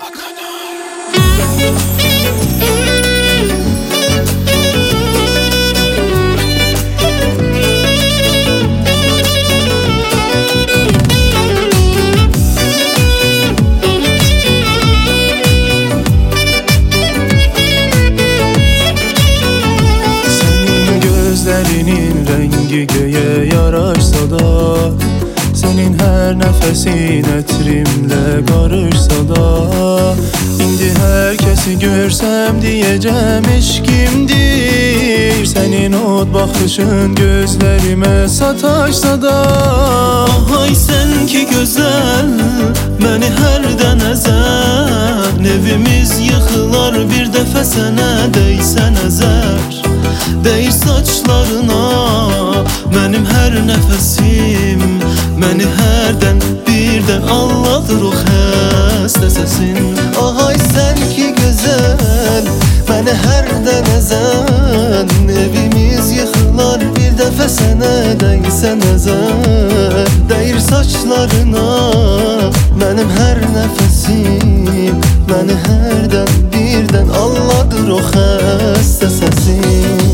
Gözlerinin rengi göğe yaraşsa da, senin her nefesin etrimle karışsa da, indi herkesi görsem diyeceğim eşkimdir. Senin o bakışın gözlerime sataşsa da. Ay sen ki güzel, beni herden ezer. Evimiz yıkılar bir defa sana değsen ezer. Değir saçlarına benim her nefesim, beni herden birden anladır o xəstə səsin. Ay sen ki güzel, beni herden ezen. Evimiz yıkılar bir defa sana değsen ezer. Değir saçlarına benim her nefesim, beni herden birden anladır o xəstə səsin.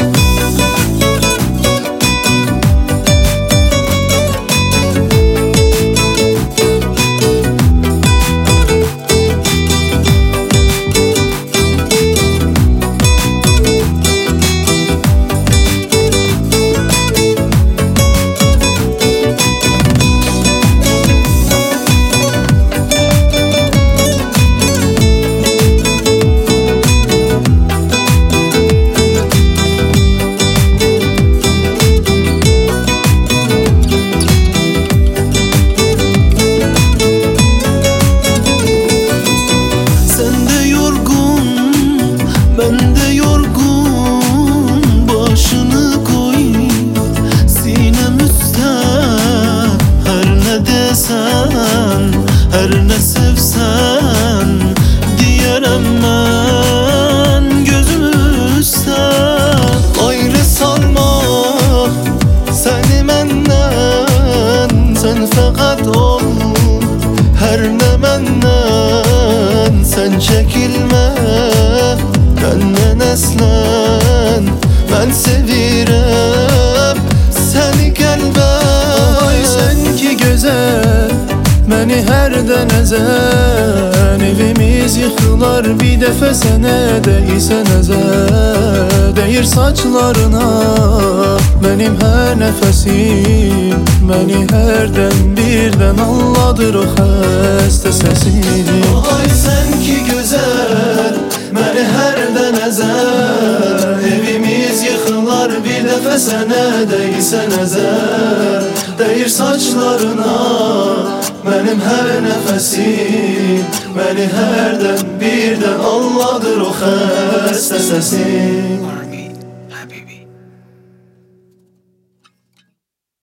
Ben de yorgun, başını koy sinem üstte. Her ne desen, her ne sevsen, diyerem ben gözüm üstte. Ayrı salma seni menden, sen fakat ol. Her ne menden sen çekilme, benden eslen ben sevirem seni kalben. Ay sen ki güzel, beni herden ezen. Evimiz yıkılar bir defa sene değsen ezer. Değir saçlarına benim her nefesim, beni herden birden anladır o xəstə səsin. Ay sen ki güzel, beni herden ezer. Evimiz yıkılar bir defa sana değsen ezer. Değir saçlarına benim her nefesim, beni herden birden anladır o xəstə səsin.